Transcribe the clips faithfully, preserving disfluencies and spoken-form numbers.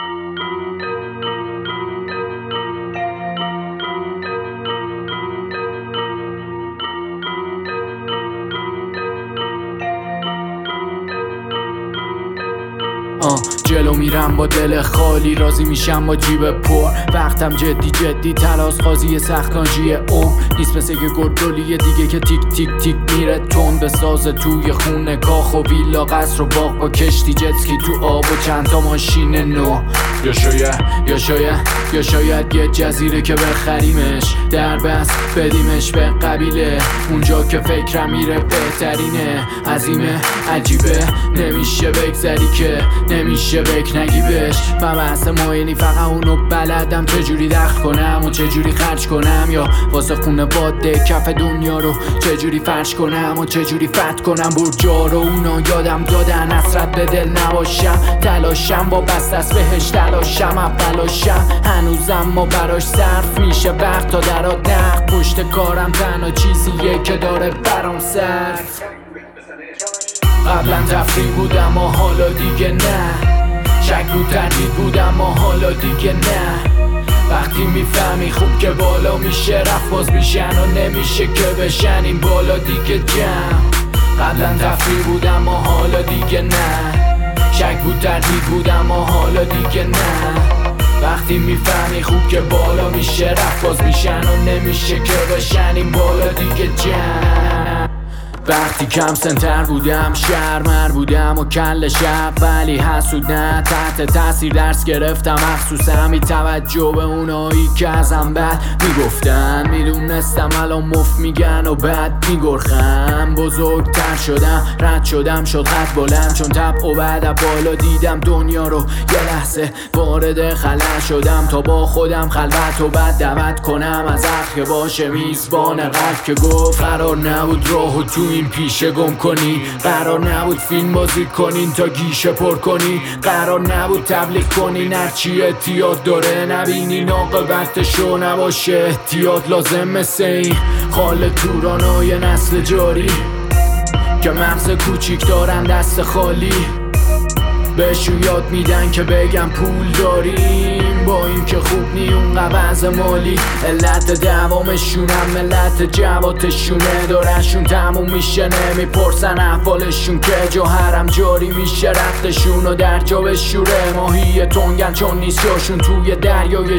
آه جلو میرم با دل خالی، راضی میشم با جیب پر. وقتم جدی جدی تلاس قاضی سختانجی عمر نیست، مثل یه گردولی دیگه که تیک تیک تیک میره تون به ساز توی خونه کاخ و ویلا قصر و باغ با کشتی جتسکی تو آب و چند تا ماشین نو. یا شاید یا شاید یا شاید یه جزیره که بخریمش در بس بدیمش به قبیله، اونجا که فکرم میره بهترینه. عظیمه عجیبه نمیشه بگذری که نمیشه بک نگی بهش. من بحث مایلی فقط اونو بلدم چجوری دخل کنم و چجوری خرج کنم، یا واسه خونه باده کف دنیا رو چجوری فرش کنم و چجوری فت کنم. برجا رو اونا یادم دادن حسرت به دل نباشم، تلاشم با بست از بهش تلاشم اولاشم هنوزم ما براش صرف میشه وقت تا درات نقد. پشت کارم تنها چیزیه که داره برام صرف. قبلا تفریح بودم و حالا دیگه نه، شک بود تردید بودم و حالا دیگه نه. وقتی میفهمی خوب که بالا میشه رفت باز میشن و نمیشه که بشن این بالا دیگه جمع. قبلا تفریح بودم و حالا دیگه نه، شک بود تردید بودم و حالا دیگه نه. وقتی میفهمی خوب که بالا میشه رفت باز میشن و نمیشه که بشن این بالا دیگه جمع. وقتی کم سنتر بودم شرمر بودم و کل شب، ولی حسود نه تحت تاثیر درس گرفتم مخصوصا بی توجه به اونایی که ازم بد میگفتن. میدونستم الان مفت میگن و بد میگرخم. بزرگتر شدم رد شدم شد خط بلند، چون طبع و بعد بالا دیدم دنیا رو یه لحظه وارد خلا شدم تا با خودم خلوت و بعد دعوت کنم از حق که باشه میزبان قلب که گفت قرار نبود راهو تو این پیشه گم کنی، قرار نبود فیلم بازی کنین تا گیشه پر کنی، قرار نبود تبلیغ کنین هرچی احتیاط داره نبینین عاقبتشو نباشه احتیاط لازم. مثل این خال تورانای نسل جاری که مغز کوچیک دارن دست خالی، بهشون یاد میدن که بگم پول داریم با این که خوب نی اون قبض مالی. علت دوامشونم ملت جواتشونه، دارشون تموم میشه نمیپرسن احوالشون که جا حرم جاری میشه رفتشون و در جا بشوره. ماهی تنگن چون نیست جاشون توی دریای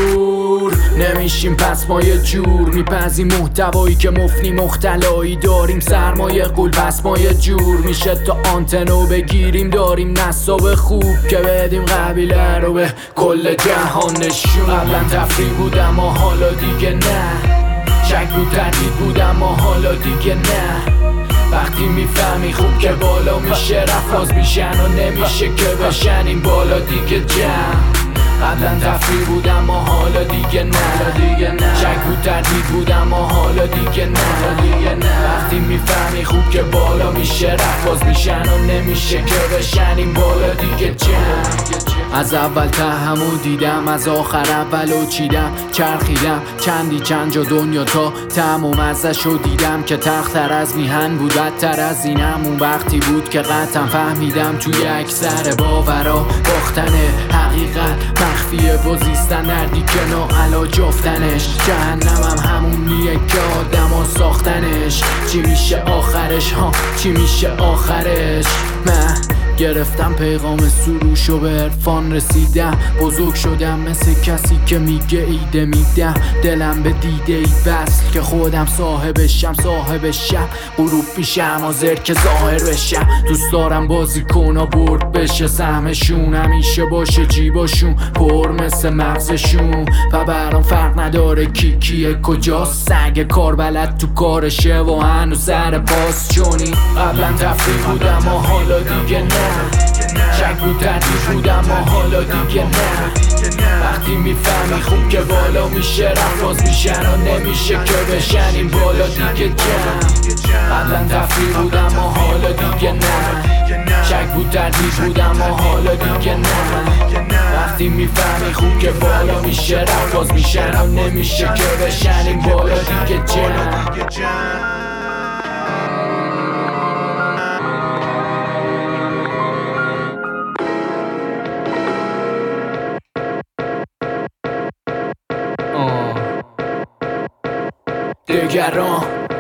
شور، نمیشیم پس ما یه جور میپذیم محتوایی که مفنی مختلایی داریم. سرمایه قول پس ما یه جور میشه تا آنتنو بگیریم، داریم نصاب خوب که بدیم قبیله رو به کل جهان نشون. قبلا تفریح بودم و حالا دیگه نه، شک بود تردید بودم و حالا دیگه نه. وقتی میفهمی خوب که بالا میشه رفت باز میشن و نمیشه که بشن این بالا دیگه جمع. قبلا تفریح بودم و حالا دیگه نه، شک بود تردید بودم و حالا دیگه نه. وقتی میفهمی خوب که بالا میشه رفت باز میشن و نمیشه که بشن این بالا دیگه جمع. از اول تهمو دیدم از آخر اولو چیدم چرخیدم چندی چند جا دنیا تا تموم ازشو دیدم که تختر از میهن بود بدتر از اینم. اون وقتی بود که قطعا فهمیدم توی اکثر باورا باختن حقیقت مخفیه و زیستن دردی که ناعلاج افتنش. جهنمم همونیه که آدم ها ساختنش. چی میشه آخرش ها چی میشه آخرش؟ من گرفتم پیغام سروش و به عرفان رسیدم، بزرگ شدم مثل کسی که میگه ایده میدم. دلم به دیده ای وصل که خودم صاحبشم، صاحب شب غروب میشم حاضر که ظاهر بشم. دوست دارم بازی کنا برد بشه سهمشون، همیشه باشه جیباشون پر مثل مغزشون و برام فرق نداره کی کیه کجاست. سگ کار بلد تو کارشه و هنوز سر پاس چونی. قبلا تفریح بودم و حالا دیگه نه، شک بود تردید بودم و حالا دیگه نه. وقتی میفهمی خوب که بالا میشه رفت باز میشن و نمیشه که بشن این بالا دیگه جمع. قبلا تفریح بودم و حالا دیگه نه، شک بود تردید بودم و حالا دیگه نه. وقتی میفهمی خوب که بالا میشه رفت باز میشن و نمیشه که بشن این بالا دیگه جمع. دگران.